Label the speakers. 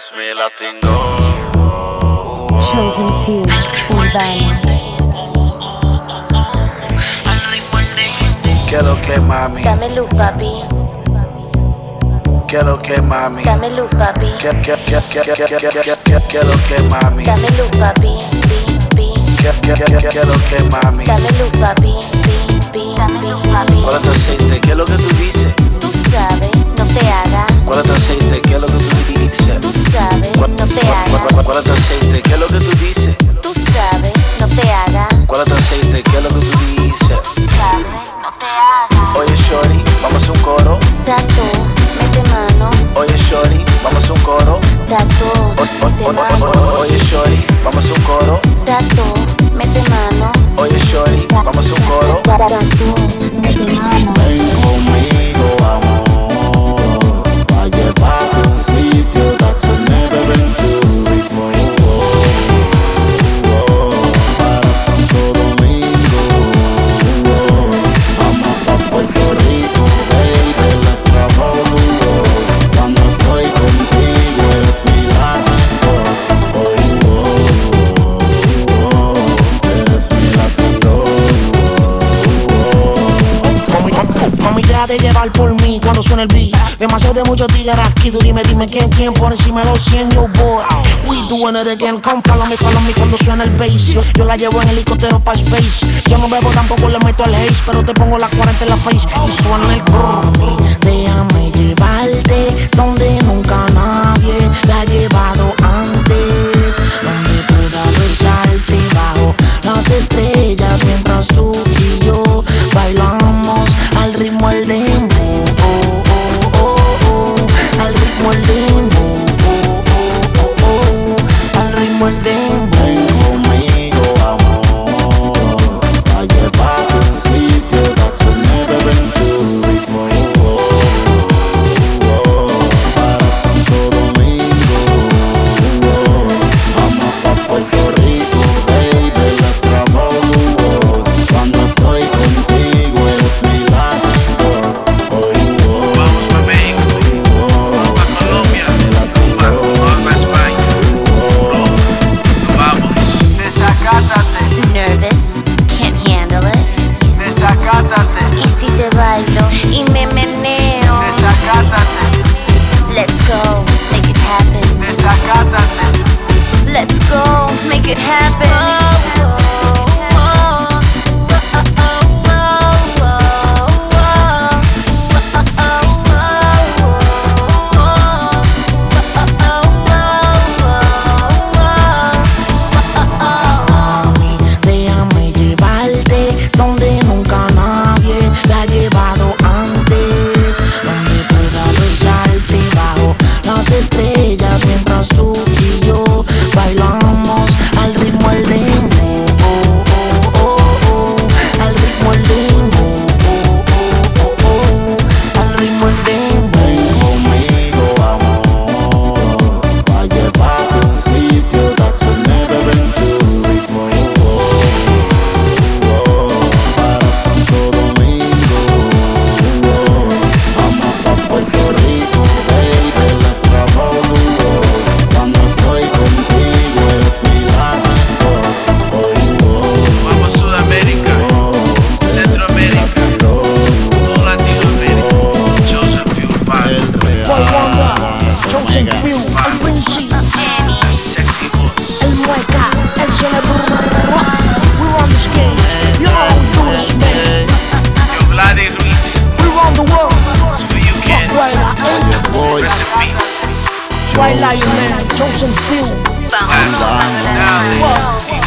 Speaker 1: Eres mi latino.
Speaker 2: Chosen few, Urbana.
Speaker 1: ¿Qué lo que, mami?
Speaker 2: Dame luz, papi.
Speaker 1: ¿Qué lo que, mami?
Speaker 2: Dame luz, papi.
Speaker 1: ¿Qué lo que, mami?
Speaker 2: Dame luz, papi.
Speaker 1: ¿Qué lo que, mami?
Speaker 2: Dame luz, papi. Dame luz, papi.
Speaker 1: ¿Cuál es tu aceite? ¿Qué es lo que tú dices?
Speaker 2: Tú sabes, no te hagas.
Speaker 1: ¿Cuál es tu aceite? ¿Qué es lo que tú dices?
Speaker 2: Tú sabes, no te hagas.
Speaker 1: ¿Cuál es tu aceite? ¿Qué es lo que tú dices?
Speaker 2: Tú sabes, no te hagas.
Speaker 1: ¿Cuál es tu aceite? ¿Qué es lo que tú dices?
Speaker 2: Tú sabes, no te hagas.
Speaker 1: Oye, shorty, vamos a un coro.
Speaker 2: Tato, mete mano.
Speaker 1: Oye, shorty, vamos a un coro.
Speaker 2: Tato, mete mano.
Speaker 1: Oye, shorty, vamos a un coro.
Speaker 2: Tato, mete mano.
Speaker 1: Oye, shorty, vamos a un coro.
Speaker 2: Tato, mete mano.
Speaker 3: Ven conmigo, amor, pa' llevarte a un sitio that you've never been to before. Para Santo Domingo, vamos pa' Puerto Rico, baby, let's travel the world. Cuando estoy contigo eres mi latino. Eres mi latino.
Speaker 4: Mami, deja de llevar por mí cuando suena el beat. Demasiado de muchos tigres aquí. Tú dime quién por encima de los 100, yo boy. We doing it again, come follow me cuando suena el bass. Yo la llevo en helicóptero pa' space. Yo no bebo, tampoco le meto al haze, pero te pongo la 40 en la face y suena el brrr. Déjame llevarte donde nunca nadie la ha llevado antes, donde pueda besarte bajo las estrellas mientras tú y yo bailamos al ritmo del dembow, al ritmo del dembow, al ritmo del dembow.
Speaker 3: Ven conmigo, amor, pa' llevarte a un sitio that you've never been to before. Para Santo Domingo, vamos pa' Puerto Rico, baby, let's travel the world. Cuando estoy contigo eres mi latino.
Speaker 1: Vamos pa' México, vamos pa' Colombia, vamos pa' España. Vamos. Desacátate,
Speaker 2: Nervous, can't handle it.
Speaker 1: desacátate,
Speaker 2: Y si te bailo y me meneo.
Speaker 1: desacátate,
Speaker 2: Let's go, make it happen.
Speaker 1: desacátate.
Speaker 2: Let's go, make it happen.
Speaker 4: Mami, déjame llevarte donde nunca nadie la ha llevado antes, donde pueda besarte bajo las estrellas mientras tú y yo bailamos al ritmo del dembow, al ritmo del dembow, al ritmo del dembow.
Speaker 3: Ven conmigo, amor, pa' llevarte a un sitio that you've never been to before. Para Santo Domingo, vamos pa' Puerto Rico, baby, let's travel the world. Cuando estoy contigo eres mi latino.
Speaker 1: Vamos a Sudamérica, Centroamérica, todo Latinoamérica. Chosen few Urbana.
Speaker 4: Boy Wonder, Chosen Few, el Vinci,
Speaker 1: Sexy voz.
Speaker 4: el Mueca, el Celebro. We run this game, you know how we do this, man.
Speaker 1: Yo, Vladi Ruiz,
Speaker 4: We run the world.
Speaker 1: it's for you, kid.
Speaker 4: White Lion,
Speaker 1: Rest in peace.
Speaker 4: White Lion, man, Chosen Few.
Speaker 1: Dale.